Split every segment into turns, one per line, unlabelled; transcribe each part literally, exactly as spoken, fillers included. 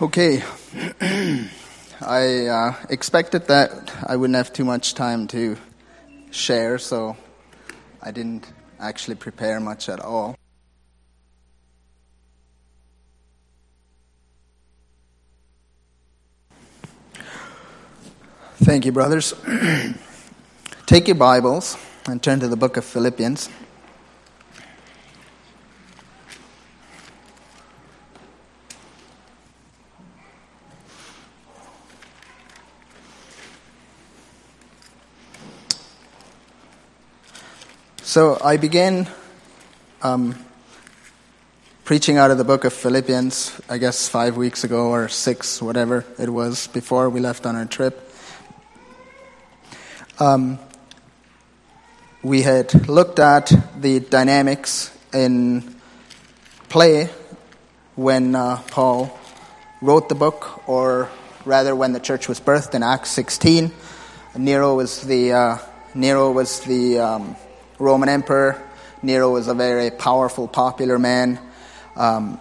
Okay, I uh, expected that I wouldn't have too much time to share, so I didn't actually prepare much at all. Thank you, brothers. Take your Bibles and turn to the book of Philippians. So I began um, preaching out of the book of Philippians, I guess five weeks ago or six, whatever it was, before we left on our trip. Um, we had looked at the dynamics in play when uh, Paul wrote the book, or rather when the church was birthed in Acts sixteen. Nero was the uh, Nero was the um, Roman emperor. Nero was a very powerful, popular man. Um,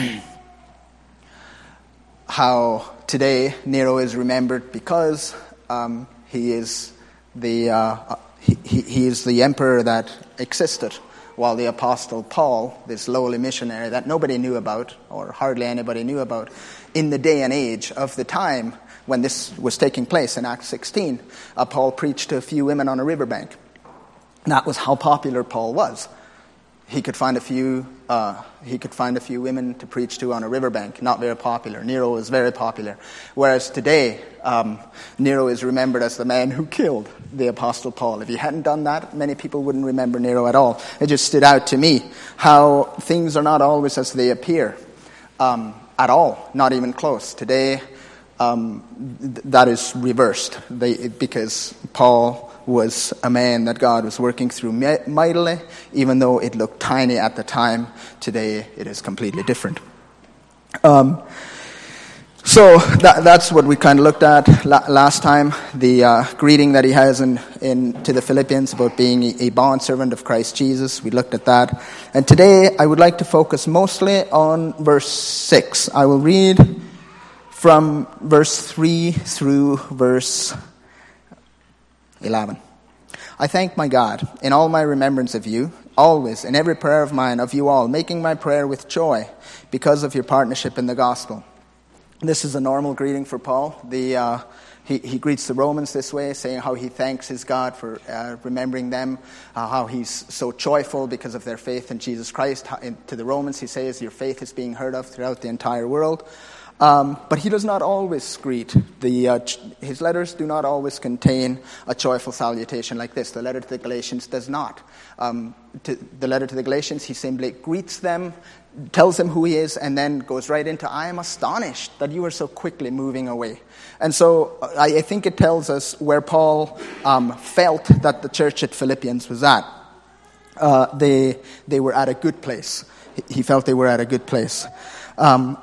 how today Nero is remembered because um, he is the uh, he, he, he is the emperor that existed while the apostle Paul, this lowly missionary that nobody knew about, or hardly anybody knew about, in the day and age of the time when this was taking place in Acts sixteen, uh, Paul preached to a few women on a riverbank. That was how popular Paul was. He could find a few. Uh, he could find a few women to preach to on a riverbank. Not very popular. Nero was very popular. Whereas today, um, Nero is remembered as the man who killed the Apostle Paul. If he hadn't done that, many people wouldn't remember Nero at all. It just stood out to me how things are not always as they appear, um, at all. Not even close. Today, um, th- that is reversed. They, because Paul was a man that God was working through mightily, even though it looked tiny at the time. Today, it is completely different. Um, so that, that's what we kind of looked at la- last time, the uh, greeting that he has in, in to the Philippians about being a, a bondservant of Christ Jesus. We looked at that. And today, I would like to focus mostly on verse six. I will read from verse three through verse eleven. I thank my God in all my remembrance of you, always in every prayer of mine of you all, making my prayer with joy because of your partnership in the gospel. This is a normal greeting for Paul. The uh, he, he greets the Romans this way, saying how he thanks his God for uh, remembering them, uh, how he's so joyful because of their faith in Jesus Christ. How, in, to the Romans, he says, your faith is being heard of throughout the entire world. Um, but he does not always greet. The, uh, ch- his letters do not always contain a joyful salutation like this. The letter to the Galatians does not. Um, to the letter to the Galatians, he simply greets them, tells them who he is, and then goes right into, I am astonished that you are so quickly moving away. And so I, I think it tells us where Paul um, felt that the church at Philippians was at. Uh, they, they were at a good place. He felt they were at a good place. Um,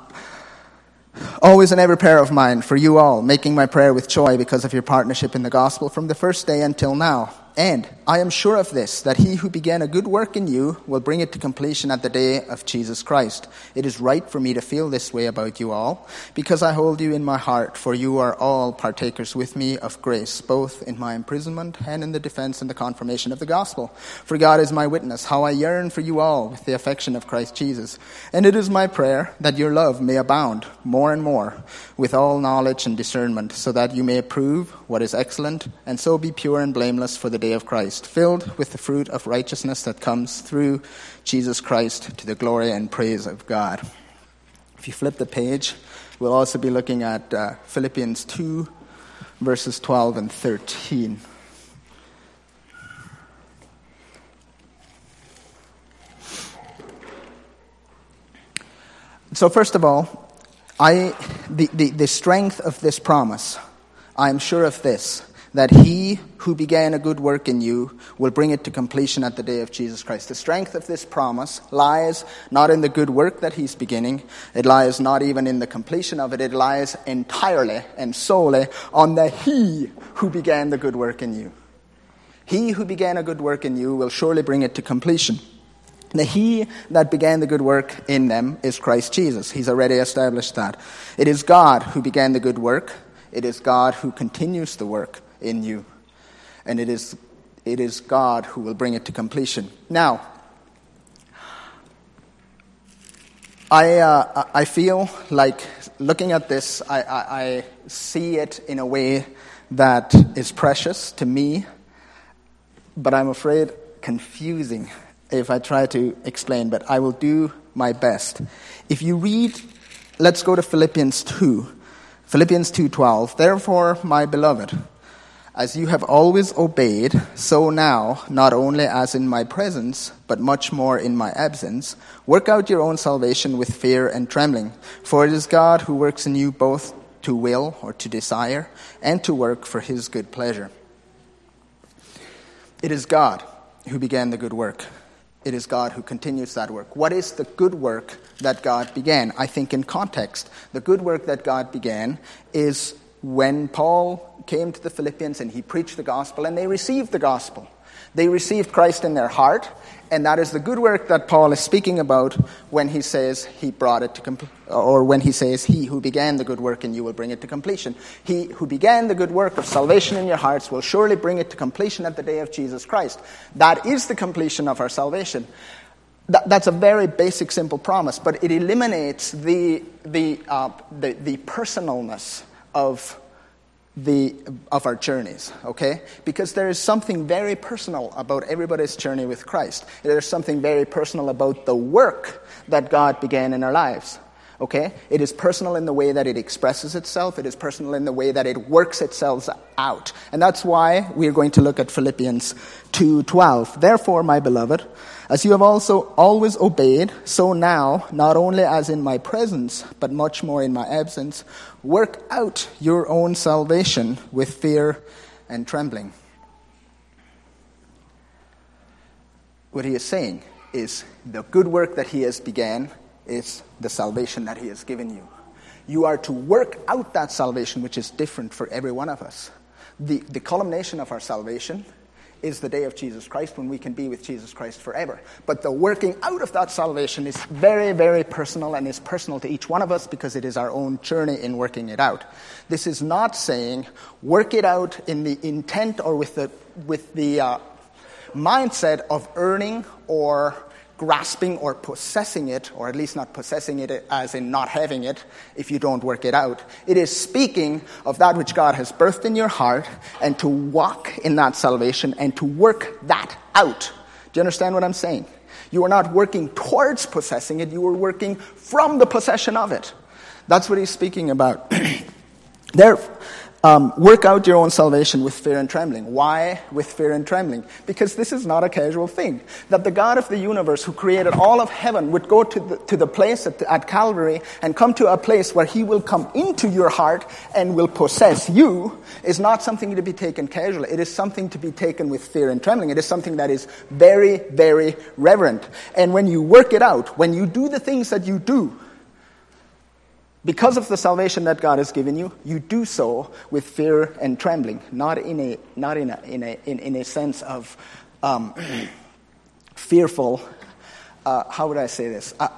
Always in every prayer of mine for you all, making my prayer with joy because of your partnership in the gospel from the first day until now. And I am sure of this, that he who began a good work in you will bring it to completion at the day of Jesus Christ. It is right for me to feel this way about you all, because I hold you in my heart, for you are all partakers with me of grace, both in my imprisonment and in the defense and the confirmation of the gospel. For God is my witness, how I yearn for you all with the affection of Christ Jesus. And it is my prayer that your love may abound more and more with all knowledge and discernment, so that you may approve what is excellent, and so be pure and blameless for the day of Christ, filled with the fruit of righteousness that comes through Jesus Christ to the glory and praise of God. If you flip the page, we'll also be looking at uh, Philippians two, verses twelve and thirteen. So first of all, I the, the, the strength of this promise, I am sure of this, that he who began a good work in you will bring it to completion at the day of Jesus Christ. The strength of this promise lies not in the good work that he's beginning. It lies not even in the completion of it. It lies entirely and solely on the he who began the good work in you. He who began a good work in you will surely bring it to completion. The he that began the good work in them is Christ Jesus. He's already established that. It is God who began the good work. It is God who continues the work in you. And it is it is God who will bring it to completion. Now, I uh, I feel like looking at this, I, I, I see it in a way that is precious to me, but I'm afraid confusing if I try to explain, but I will do my best. If you read, let's go to Philippians two. Philippians two twelve. Therefore, my beloved, as you have always obeyed, so now, not only as in my presence, but much more in my absence, work out your own salvation with fear and trembling. For it is God who works in you both to will or to desire, and to work for his good pleasure. It is God who began the good work. It is God who continues that work. What is the good work that God began? I think in context, the good work that God began is when Paul came to the Philippians and he preached the gospel and they received the gospel. They received Christ in their heart, and that is the good work that Paul is speaking about when he says he brought it to completion, or when he says he who began the good work in you will bring it to completion. He who began the good work of salvation in your hearts will surely bring it to completion at the day of Jesus Christ. That is the completion of our salvation. That, that's a very basic, simple promise, but it eliminates the the uh, the, the personalness of the of our journeys, okay? Because there is something very personal about everybody's journey with Christ. There's something very personal about the work that God began in our lives, okay? It is personal in the way that it expresses itself. It is personal in the way that it works itself out. And that's why we're going to look at Philippians two twelve. Therefore, my beloved, as you have also always obeyed, so now, not only as in my presence, but much more in my absence, work out your own salvation with fear and trembling. What he is saying is the good work that he has began is the salvation that he has given you. You are to work out that salvation, which is different for every one of us. The, the culmination of our salvation is the day of Jesus Christ, when we can be with Jesus Christ forever. But the working out of that salvation is very, very personal, and is personal to each one of us because it is our own journey in working it out. This is not saying work it out in the intent or with the with the uh, mindset of earning or grasping or possessing it, or at least not possessing it as in not having it if you don't work it out. It is speaking of that which God has birthed in your heart, and to walk in that salvation and to work that out. Do you understand what I'm saying? You are not working towards possessing it, you are working from the possession of it. That's what he's speaking about. There, Um, work out your own salvation with fear and trembling. Why with fear and trembling? Because this is not a casual thing. That the God of the universe who created all of heaven would go to the, to the place at, at Calvary and come to a place where he will come into your heart and will possess you is not something to be taken casually. It is something to be taken with fear and trembling. It is something that is very, very reverent. And when you work it out, when you do the things that you do, because of the salvation that God has given you, you do so with fear and trembling, not in a not in a in a in, in a sense of um, fearful. Uh, how would I say this? Uh,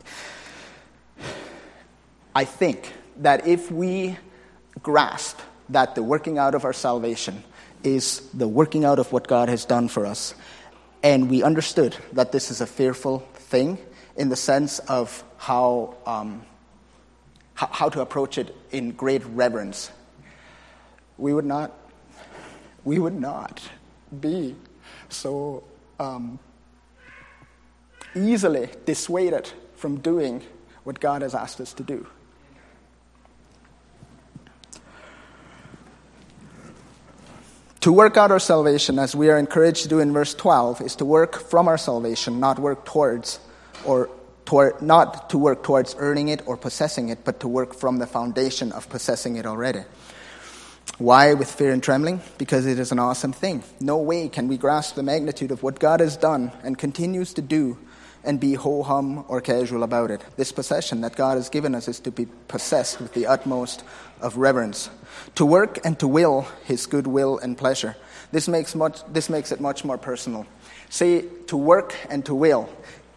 I think that if we grasp that the working out of our salvation is the working out of what God has done for us, and we understood that this is a fearful thing in the sense of how. Um, how to approach it in great reverence, we would not, we would not be so um, easily dissuaded from doing what God has asked us to do. To work out our salvation, as we are encouraged to do in verse twelve, is to work from our salvation, not work towards or Toward, not to work towards earning it or possessing it, but to work from the foundation of possessing it already. Why with fear and trembling? Because it is an awesome thing. No way can we grasp the magnitude of what God has done and continues to do and be ho-hum or casual about it. This possession that God has given us is to be possessed with the utmost of reverence. To work and to will his good will and pleasure. This makes much. This makes it much more personal. See, to work and to will.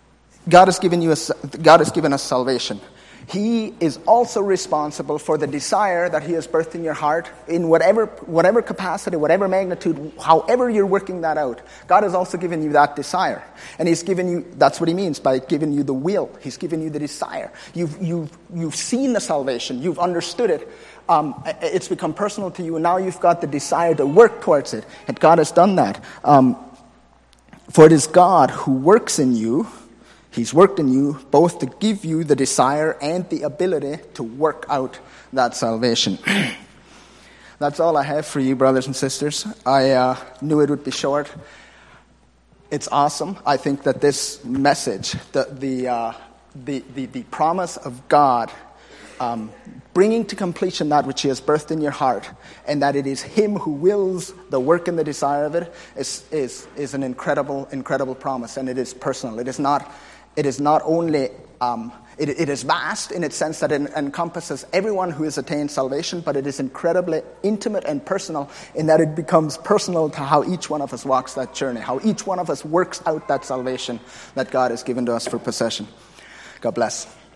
God has given you a, God has given us salvation. He is also responsible for the desire that he has birthed in your heart in whatever whatever capacity, whatever magnitude, however you're working that out. God has also given you that desire. And he's given you, that's what he means by giving you the will. He's given you the desire. You've, you've, you've seen the salvation. You've understood it. Um, it's become personal to you, and now you've got the desire to work towards it. And God has done that. Um, for it is God who works in you. He's worked in you both to give you the desire and the ability to work out that salvation. That's all I have for you, brothers and sisters. I uh, knew it would be short. It's awesome. I think that this message, the the uh, the, the the promise of God, um, bringing to completion that which he has birthed in your heart, and that it is him who wills the work and the desire of it, is is is an incredible, incredible promise, and it is personal. It is not. It is not only, um, it, it is vast in its sense that it encompasses everyone who has attained salvation, but it is incredibly intimate and personal in that it becomes personal to how each one of us walks that journey, how each one of us works out that salvation that God has given to us for possession. God bless.